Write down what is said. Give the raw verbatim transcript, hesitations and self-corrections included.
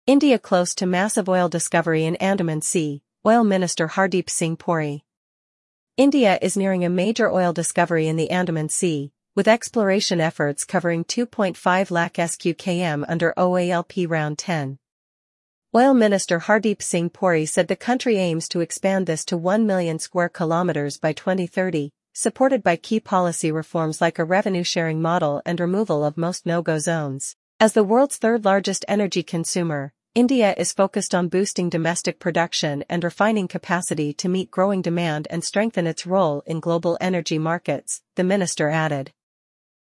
India close to massive oil discovery in Andaman Sea, Oil Minister Hardeep Singh Puri. India is nearing a major oil discovery in the Andaman Sea, with exploration efforts covering two point five lakh square kilometers under O A L P Round ten. Oil Minister Hardeep Singh Puri said the country aims to expand this to one million square kilometers by twenty thirty, supported by key policy reforms like a revenue-sharing model and removal of most no-go zones. As the world's third-largest energy consumer, India is focused on boosting domestic production and refining capacity to meet growing demand and strengthen its role in global energy markets, the minister added.